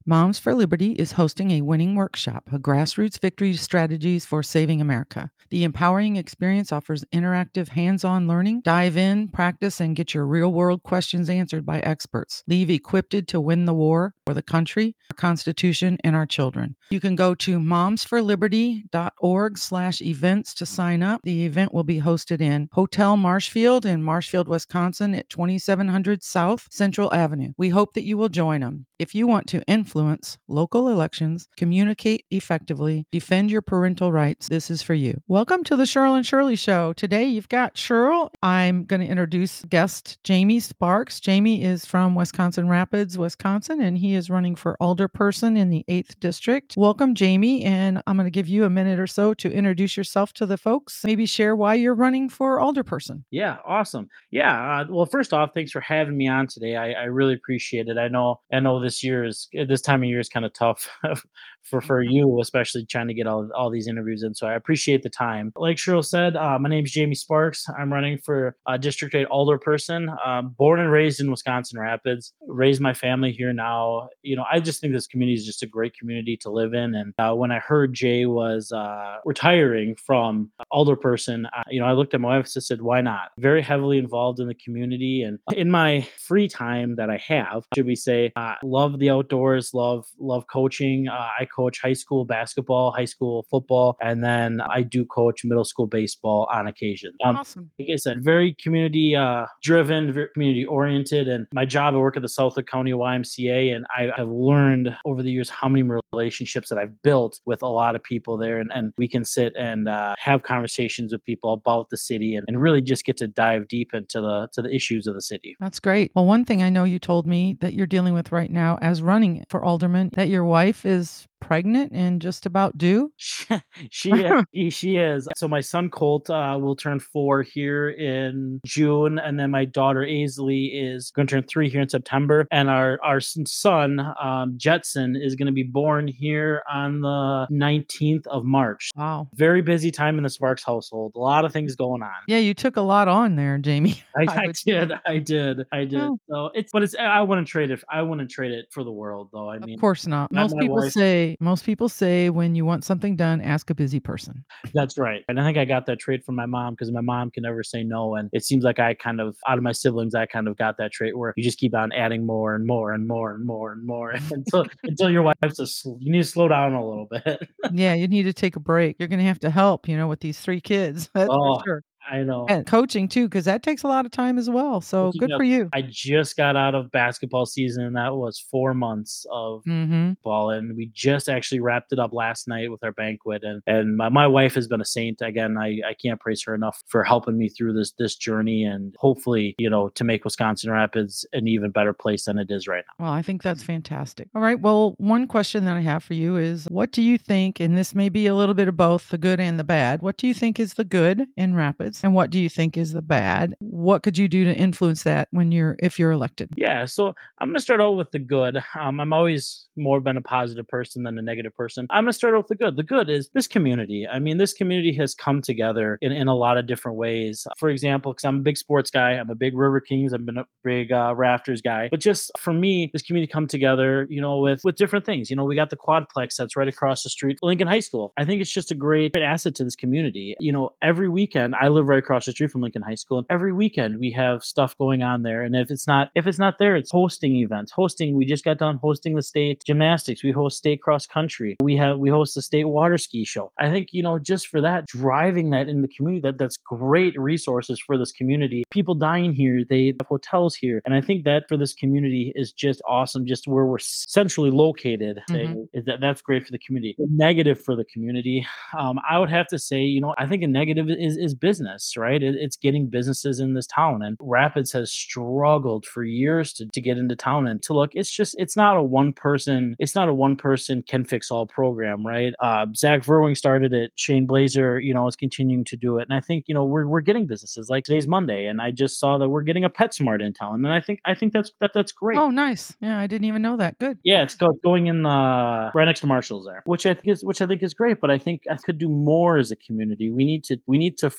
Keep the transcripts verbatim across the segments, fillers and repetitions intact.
Moms for Liberty is hosting a winning workshop, a grassroots victory strategies for saving America. The empowering experience offers interactive hands-on learning. Dive in, practice, and get your real-world questions answered by experts. Leave equipped to win the war for the country, our Constitution, and our children. You can go to momsforliberty.org slash events to sign up. The event will be hosted in Hotel Marshfield in Marshfield, Wisconsin at twenty-seven hundred South Central Avenue. We hope that you will join them. If you want to influence local elections, communicate effectively, defend your parental rights, this is for you. Welcome to the Cheryl and Shirley Show. Today you've got Cheryl. I'm going to introduce guest Jamie Sparks. Jamie is from Wisconsin Rapids, Wisconsin, and he is running for alderperson in the eighth District. Welcome, Jamie, and I'm going to give you a minute or so to introduce yourself to the folks. Maybe share why you're running for alderperson. Yeah, awesome. Yeah. Uh, well, first off, thanks for having me on today. I, I really appreciate it. I know, I know this year is this time of year is kind of tough for for you, especially trying to get all all these interviews in. So I appreciate the time. Like Cheryl said, uh, my name is Jamie Sparks. I'm running for uh, District eight alderperson. Um, born and raised in Wisconsin Rapids. Raised my family here now. You know, I just think this community is just a great community to live in. And uh, when I heard Jay was uh, retiring from alderperson, uh, you know, I looked at my wife and said, "Why not?" Very heavily involved in the community, and in my free time that I have, should we say, uh, love the outdoors, love love coaching. Uh, I coach high school basketball, high school football, and then I do coach middle school baseball on occasion. Um, Awesome. Like I said, very community uh, driven, very community oriented. And my job, I work at the Southwick County Y M C A, and I have learned over the years how many relationships that I've built with a lot of people there. And, and we can sit and uh, have conversations with people about the city and, and really just get to dive deep into the to the issues of the city. That's great. Well, one thing I know you told me that you're dealing with right now as running for alderman, that your wife is pregnant and just about due. she is, she is. So my son Colt uh, will turn four here in June, and then my daughter Aisley is going to turn three here in September, and our our son um, Jetson is going to be born here on the nineteenth of March. Wow. Very busy time in the Sparks household. A lot of things going on. Yeah, you took a lot on there, Jamie. I, I I would did, I did, I did. Oh. So it's, but it's, I wouldn't trade it. I wouldn't trade it for the world, though. I Of mean, course not. my, Most my people wife. say most people say when you want something done, ask a busy person. That's right. And I think I got that trait from my mom because my mom can never say no. And it seems like I kind of, out of my siblings, I kind of got that trait where you just keep on adding more and more and more and more and more until until your wife's a, sl- you need to slow down a little bit. Yeah, you need to take a break. You're gonna have to help, you know, with these three kids. That's for Oh, sure. I know. And coaching too, because that takes a lot of time as well. So good Yep. for you. I just got out of basketball season, and that was four months of Mm-hmm. ball, and we just actually wrapped it up last night with our banquet. And and my, my wife has been a saint. Again, I, I can't praise her enough for helping me through this this journey, and hopefully, you know, to make Wisconsin Rapids an even better place than it is right now. Well, I think that's fantastic. All right. Well, one question that I have for you is what do you think, and this may be a little bit of both the good and the bad, what do you think is the good in Rapids and what do you think is the bad? What could you do to influence that when you're, if you're elected? Yeah, so I'm gonna start out with the good. Um, I'm always more been a positive person than a negative person. I'm gonna start out with the good. The good is this community. I mean, this community has come together in, in a lot of different ways. For example, because I'm a big sports guy, I'm a big River Kings, I've been a big uh, Rafters guy. But just for me, this community come together, you know, with with different things. You know, we got the Quadplex that's right across the street, Lincoln High School. I think it's just a great, great asset to this community. You know, every weekend I live right across the street from Lincoln High School, and every weekend we have stuff going on there. And if it's not if it's not there, it's hosting events. Hosting, we just got done hosting the state gymnastics. We host state cross country. We have we host the state water ski show. I think, you know, just for that, driving that in the community, that that's great resources for this community. People dying here, they have hotels here. And I think that for this community is just awesome, just where we're centrally located. Mhm. Is that that's great for the community. The negative for the community, um, I would have to say, you know, I think a negative is is business, right? It, it's getting businesses in this town. And Rapids has struggled for years to, to get into town and to look. It's just it's not a one person, it's not a one person can fix all program, right? Uh, Zach Verwing started it. Shane Blazer, you know, is continuing to do it. And I think, you know, we're we're getting businesses like today's Monday, and I just saw that we're getting a PetSmart in town. And I think I think that's that that's great. Oh, nice. Yeah, I didn't even know that. Good. Yeah, it's go, going in the right next to Marshalls there, which I think is which I think is great. But I think I could do more as a community. We need to we need to first look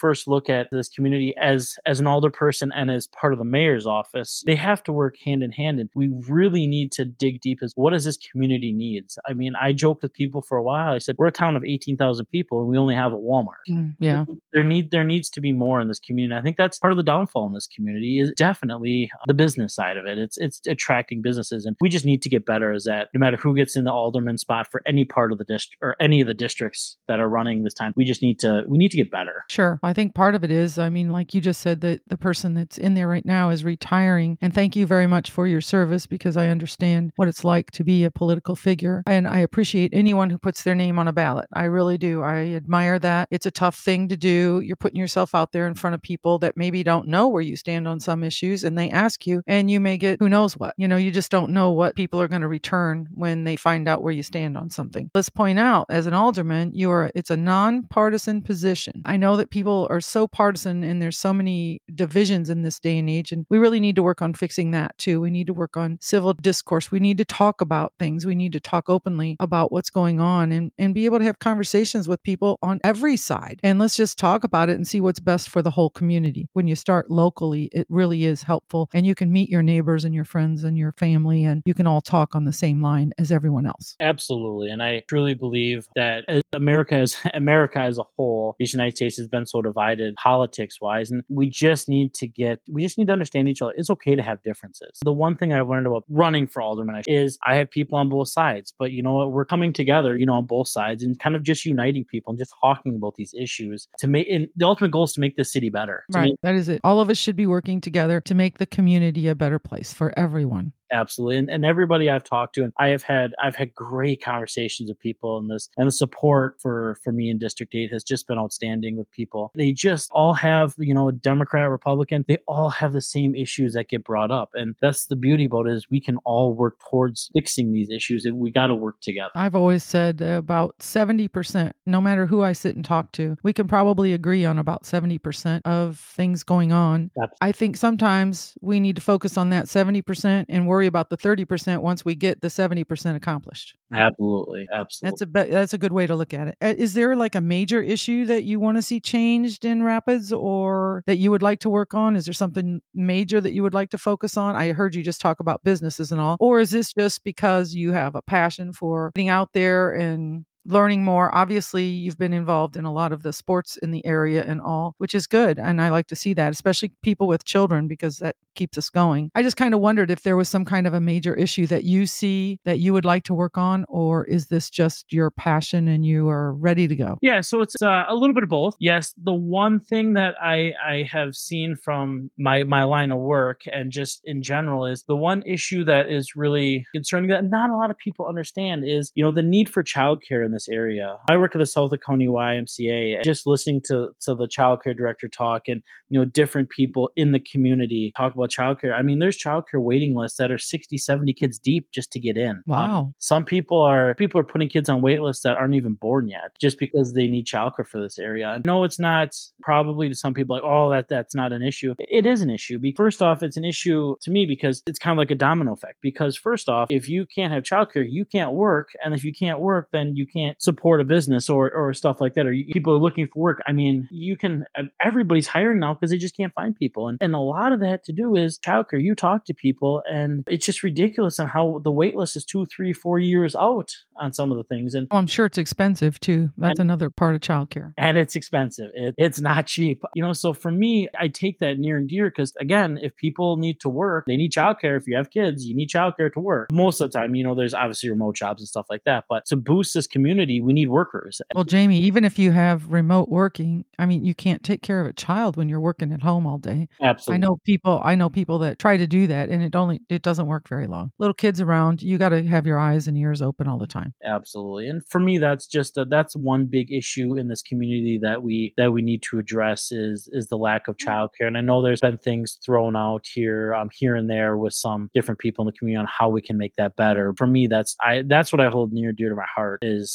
look at this community as as an alder person and as part of the mayor's office, they have to work hand in hand. And we really need to dig deep as what does this community needs? I mean, I joked with people for a while. I said, we're a town of eighteen thousand people and we only have a Walmart. Mm, yeah. There need there needs to be more in this community. I think that's part of the downfall in this community is definitely the business side of it. It's it's attracting businesses, and we just need to get better as that. No matter who gets in the alderman spot for any part of the district or any of the districts that are running this time, we just need to we need to get better. Sure. I think part of it is, I mean, like you just said, that the person that's in there right now is retiring. And thank you very much for your service, because I understand what it's like to be a political figure. And I appreciate anyone who puts their name on a ballot. I really do. I admire that. It's a tough thing to do. You're putting yourself out there in front of people that maybe don't know where you stand on some issues, and they ask you, and you may get who knows what. You know, you just don't know what people are going to return when they find out where you stand on something. Let's point out, as an alderman, you are it's a nonpartisan position. I know that people are so partisan and there's so many divisions in this day and age, and we really need to work on fixing that too. We need to work on civil discourse. We need to talk about things. We need to talk openly about what's going on, and, and be able to have conversations with people on every side. And let's just talk about it and see what's best for the whole community. When you start locally, it really is helpful, and you can meet your neighbors and your friends and your family, and you can all talk on the same line as everyone else. Absolutely. And I truly believe that as America as America as a whole, the United States has been so divided politics wise. And we just need to get we just need to understand each other. It's okay to have differences. The one thing I've learned about running for alderman is I have people on both sides. But you know what? We're coming together, you know, on both sides and kind of just uniting people and just talking about these issues to make and the ultimate goal is to make this city better. Right. Make, that is it. All of us should be working together to make the community a better place for everyone. Absolutely. And, and everybody I've talked to, and I have had, I've had great conversations with people in this, and the support for, for me in District eight has just been outstanding with people. They just all have, you know, a Democrat, Republican, they all have the same issues that get brought up. And that's the beauty about it is we can all work towards fixing these issues, and we got to work together. I've always said about seventy percent, no matter who I sit and talk to, we can probably agree on about seventy percent of things going on. Absolutely. I think sometimes we need to focus on that seventy percent and worry about the thirty percent once we get the seventy percent accomplished. Absolutely. Absolutely. That's a be- that's a good way to look at it. Uh, Is there like a major issue that you want to see changed in Rapids, or that you would like to work on? Is there something major that you would like to focus on? I heard you just talk about businesses and all. Or is this just because you have a passion for getting out there and learning more? Obviously, you've been involved in a lot of the sports in the area and all, which is good. And I like to see that, especially people with children, because that keeps us going. I just kind of wondered if there was some kind of a major issue that you see that you would like to work on, or is this just your passion and you are ready to go? Yeah, so it's uh, a little bit of both. Yes, the one thing that I I have seen from my my line of work and just in general is the one issue that is really concerning that not a lot of people understand is, you know, the need for childcare in this area. I work at the South County Y M C A, just listening to to the childcare director talk and, you know, different people in the community talk about childcare. I mean, there's childcare waiting lists that are sixty, seventy kids deep just to get in. Wow. Um, some people are people are putting kids on wait lists that aren't even born yet just because they need childcare for this area. No, it's not probably to some people like, oh, that that's not an issue. It is an issue. Be- First off, it's an issue to me because it's kind of like a domino effect. Because first off, if you can't have childcare, you can't work. And if you can't work, then you can't support a business or or stuff like that. Or you, people are looking for work. I mean, you can, everybody's hiring now because they just can't find people. And, and a lot of that to do is childcare. You talk to people and it's just ridiculous on how the wait list is two, three, four years out on some of the things. And Oh, I'm sure it's expensive too. That's And- another part of childcare. and it's expensive. It, it's not cheap. You know, so for me, I take that near and dear because again, if people need to work, they need childcare. If you have kids, you need childcare to work. Most of the time, you know, there's obviously remote jobs and stuff like that. But to boost this community, we need workers. Well, Jamie, even if you have remote working, I mean, you can't take care of a child when you're working at home all day. Absolutely. I know people, I know people that try to do that, and it only it doesn't work very long. Little kids around, you got to have your eyes and ears open all the time. Absolutely. And for me, that's just a, that's one big issue in this community that we that we need to address is is the lack of childcare. And I know there's been things thrown out here, um, here and there with some different people in the community on how we can make that better. For me, that's I that's what I hold near and dear to my heart is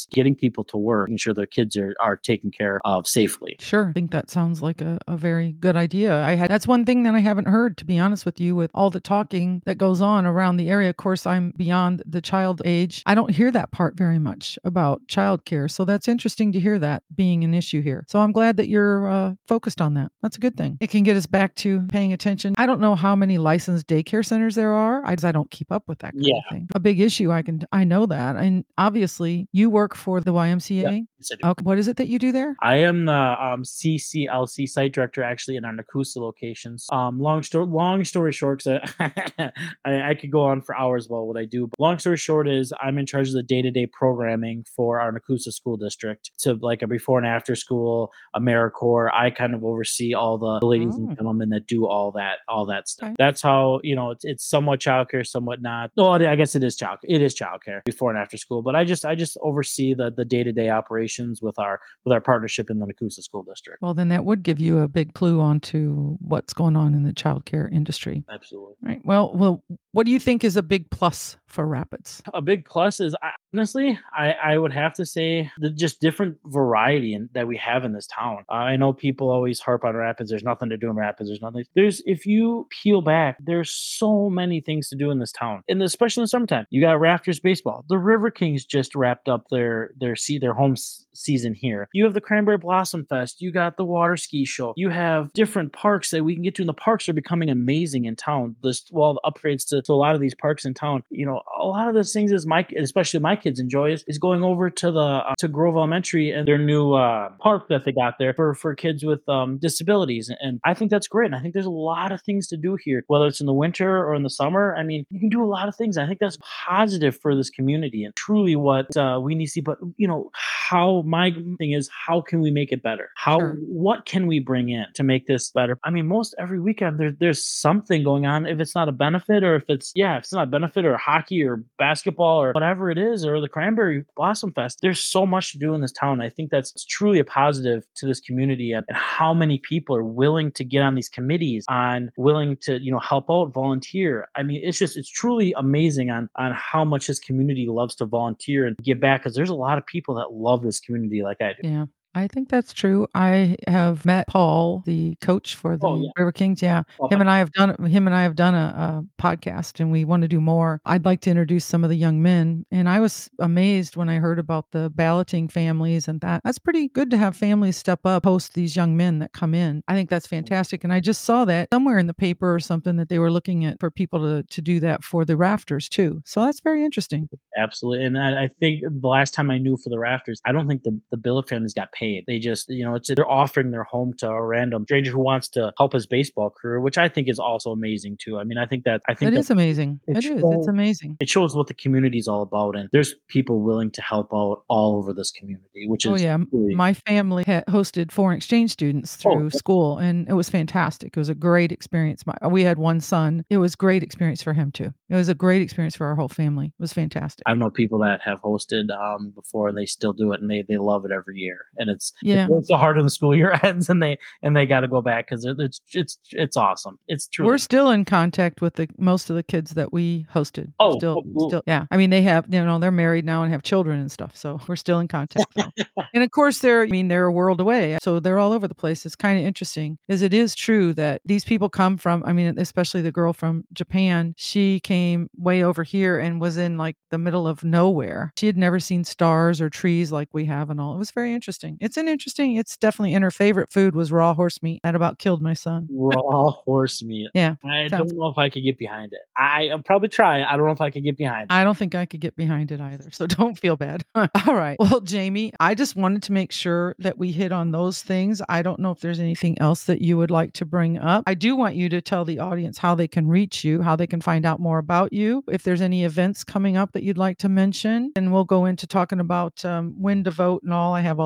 just getting people to work, making sure their kids are, are taken care of safely. Sure. I think that sounds like a, a very good idea. I had that's one thing that I haven't heard, to be honest with you, with all the talking that goes on around the area. Of course, I'm beyond the child age. I don't hear that part very much about childcare. So that's interesting to hear that being an issue here. So I'm glad that you're uh, focused on that. That's a good thing. It can get us back to paying attention. I don't know how many licensed daycare centers there are. I, I don't keep up with that kind Yeah. of thing. A big issue. I can I know that. And obviously, you work for the Y M C A. Yeah. Yes, I do. Okay. What is it that you do there? I am the um, C C L C site director actually in our Nakusa locations. Um, long story, long story short, 'cause I, I, I could go on for hours about what I do. But long story short is I'm in charge of the day-to-day programming for our Nakusa school district. So like a before and after school, AmeriCorps. I kind of oversee all the ladies Oh. and gentlemen that do all that, all that stuff. Okay. That's how, you know, it's, it's somewhat childcare, somewhat not. No, I guess it is child, it is childcare before and after school. But I just, I just oversee the the day-to-day operations with our with our partnership in the Nakusa School District. Well, then that would give you a big clue onto what's going on in the childcare industry. Absolutely. Right. Well, well, what do you think is a big plus for Rapids? A big plus is I, honestly, I, I would have to say the just different variety in, that we have in this town. Uh, I know people always harp on Rapids. There's nothing to do in Rapids. There's nothing. There's if you peel back, there's so many things to do in this town, and especially in the summertime. You got Rafters baseball. The River Kings just wrapped up their their see their home s- season here. You have the Cranberry Blossom Fest. You got the water ski show. You have different parks that we can get to, and the parks are becoming amazing in town. This well, the upgrades to, to a lot of these parks in town. You know, a lot of those things is my especially my kids enjoy is, is going over to the uh, to Grove Elementary and their new uh, park that they got there for for kids with um, disabilities, and I think that's great. And I think there's a lot of things to do here, whether it's in the winter or in the summer. I mean, you can do a lot of things. I think that's positive for this community and truly what uh, we need to see. But you know, how my thing is, how can we make it better? How Sure. what can we bring in to make this better? I mean, most every weekend there, there's something going on. If it's not a benefit, or if it's yeah, if it's not a benefit or hockey or basketball or whatever it is, or the Cranberry Blossom Fest, there's so much to do in this town. I think that's truly a positive to this community, and, and how many people are willing to get on these committees, on willing to you know help out, volunteer. I mean, it's just it's truly amazing on on how much this community loves to volunteer and give back, because there's a lot of people that love this community like I do. Yeah. I think that's true. I have met Paul, the coach for the Oh yeah. River Kings. Yeah. Well, Him and I have done him and I have done a, a podcast, and we want to do more. I'd like to introduce some of the young men. And I was amazed when I heard about the balloting families and that. That's pretty good to have families step up, host these young men that come in. I think that's fantastic. And I just saw that somewhere in the paper or something that they were looking at for people to, to do that for the Rafters too. So that's very interesting. Absolutely. And I, I think the last time I knew for the Rafters, I don't think the, the Billick families got paid. They just, you know, it's they're offering their home to a random stranger who wants to help his baseball career, which I think is also amazing too. I mean, I think that I think It that is amazing. it It is. It's shows amazing. it shows what the community is all about, and there's people willing to help out all over this community, which Oh is yeah, M- really my family had hosted foreign exchange students oh through school, and it was fantastic. It was a great experience. My, we had one son. It was great experience for him too. It was a great experience for our whole family. It was fantastic. I know people that have hosted um, before, and they still do it, and they, they love it every year. And it's Yeah. it's so hard when the school year ends, and they and they got to go back because it's it's it's awesome. It's true. We're still in contact with the most of the kids that we hosted. Oh, still, oh, cool. still, yeah. I mean, they have, you know, they're married now and have children and stuff. So we're still in contact. So. And of course, they're, I mean, they're a world away. So they're all over the place. It's kind of interesting, because it is true that these people come from, I mean, especially the girl from Japan, she came way over here and was in like the middle of nowhere. She had never seen stars or trees like we have and all. It was very interesting. It's an interesting, it's definitely, and her favorite food was raw horse meat. That about killed my son. Raw horse meat. Yeah. I sounds- don't know if I could get behind it. I, I'll probably try. I don't know if I could get behind it. I don't think I could get behind it either. So don't feel bad. All right. Well, Jamie, I just wanted to make sure that we hit on those things. I don't know if there's anything else that you would like to bring up. I do want you to tell the audience how they can reach you, how they can find out more about you, if there's any events coming up that you'd like to mention. And we'll go into talking about um, when to vote and all. I have all that information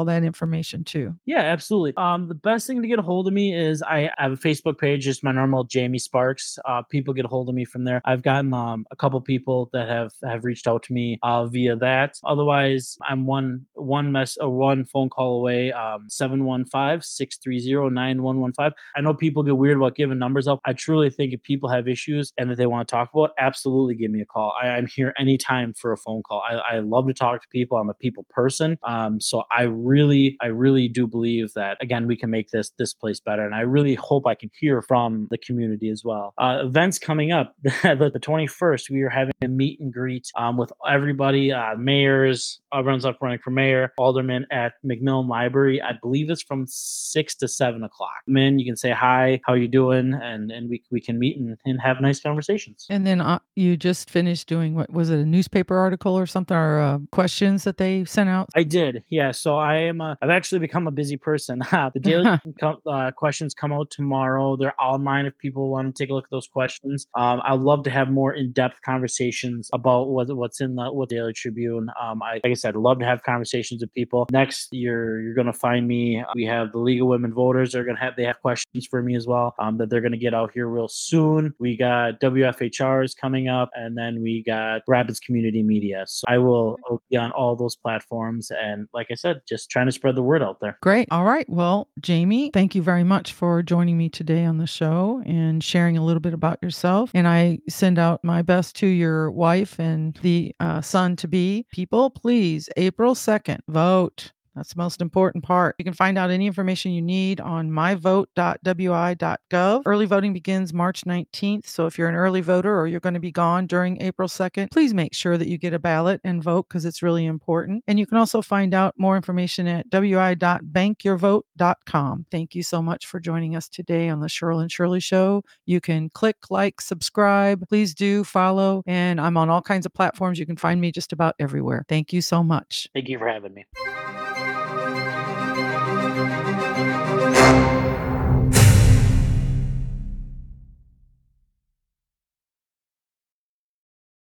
information too. Yeah, absolutely. Um, the best thing to get a hold of me is I have a Facebook page, just my normal Jamie Sparks. Uh, people get a hold of me from there. I've gotten um, a couple people that have have reached out to me uh, via that. Otherwise, I'm one one mess or one phone call away. Um, seven one five, six three zero, nine one one five. I know people get weird about giving numbers up. I truly think if people have issues and that they want to talk about, absolutely give me a call. I, I'm here anytime for a phone call. I, I love to talk to people. I'm a people person. Um, so I really, I really do believe that, again, we can make this this place better. And I really hope I can hear from the community as well. Uh, events coming up, the, the twenty-first, we are having a meet and greet um, with everybody, uh, mayors, everyone's up running for mayor, aldermen at McMillan Library. I believe it's from six to seven o'clock. Come in, you can say hi, how you doing, and and we we can meet and, and have nice conversations. And then uh, you just finished doing, what was it, a newspaper article or something, or uh, questions that they sent out? I did, yeah. So I am. A, I've actually become a busy person. the daily com- uh, questions come out tomorrow. They're online if people want to take a look at those questions. Um, I'd love to have more in-depth conversations about what what's in the what Daily Tribune. Um, I like I said, love to have conversations with people. Next, you're you're gonna find me. We have the League of Women Voters. They're gonna have they have questions for me as well. Um, that they're gonna get out here real soon. We got W F H Rs coming up, and then we got Rapids Community Media. So I will I'll be on all those platforms, and like I said, just trying to spread the word out there. Great. All right. Well, Jamie, thank you very much for joining me today on the show and sharing a little bit about yourself. And I send out my best to your wife and the uh, son to be. People, please, April second, vote. That's the most important part. You can find out any information you need on my vote dot w i dot gov. Early voting begins March nineteenth. So if you're an early voter or you're going to be gone during April second, please make sure that you get a ballot and vote because it's really important. And you can also find out more information at w i dot bank your vote dot com. Thank you so much for joining us today on the Cheryl and Shirley Show. You can click, like, subscribe. Please do follow. And I'm on all kinds of platforms. You can find me just about everywhere. Thank you so much. Thank you for having me.